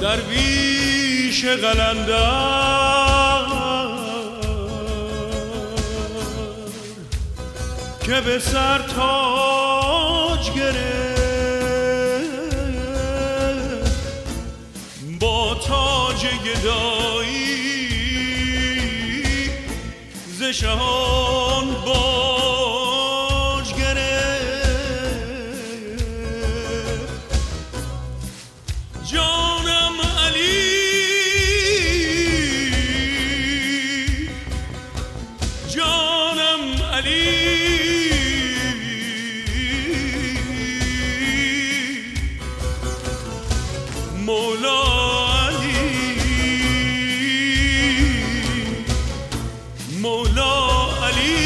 درویش قلندر که به سر تاج گرفت با تاج گدایی ز شهان باج گرفت. جانم علی، جانم علی، مولا علی، مولا علی.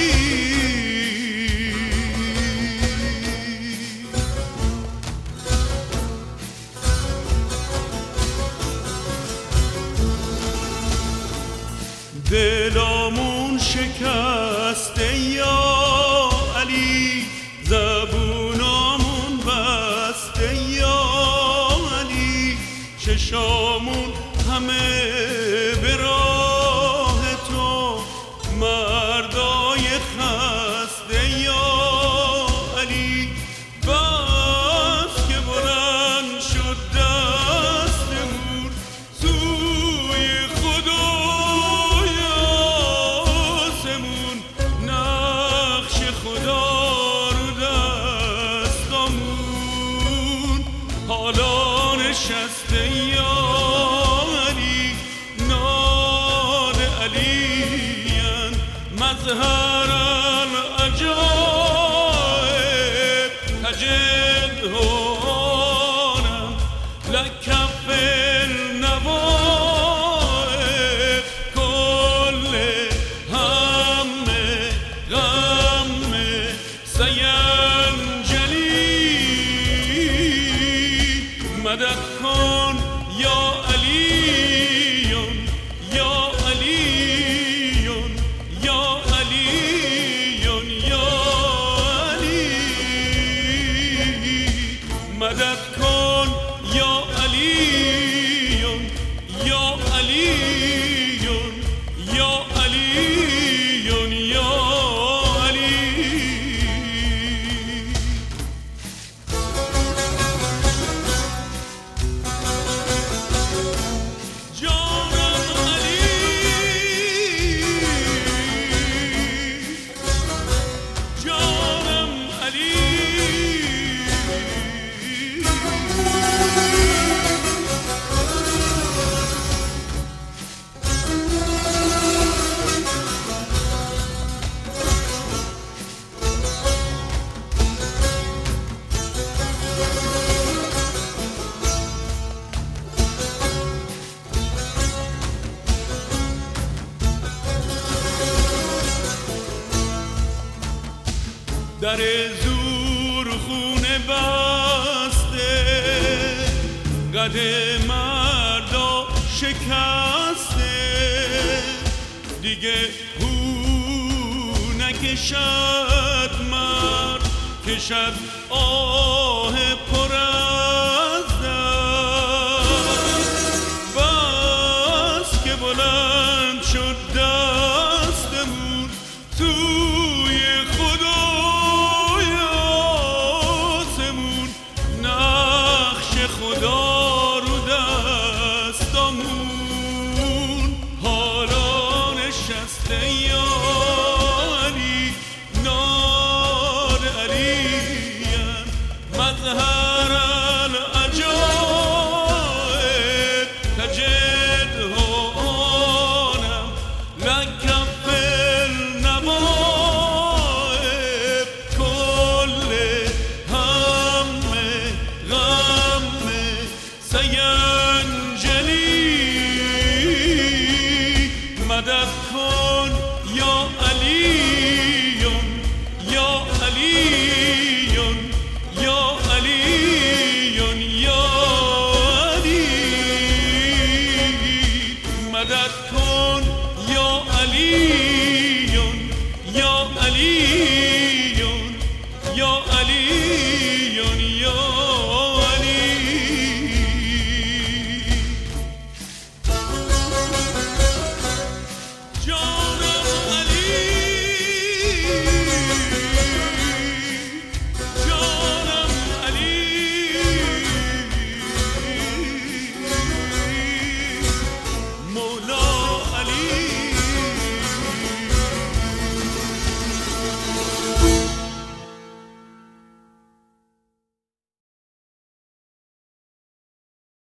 دلامون شکسته یا علی، زبونامون بسته یا علی، چشامون همه به راه تو، مردای خسته یا علی. بس که بلند شد دستمون سوی خدای آسمون، نقش خدا رو دستامون حالا نشسته یا علی. نان علی‌اند مظهر العجایب، تجدهانم لکف النوائب، کل هم غم سینجلی. مدد کن یا علیون، یا علیون، یا علیون، یا علی. مدد کن یا علیون، یا علیون، یا علیون، یا علی. جانم علی، جانم علی. در زور خونه بسته، قد مردا شکسته، دیگه هو نکشد مرد، کشد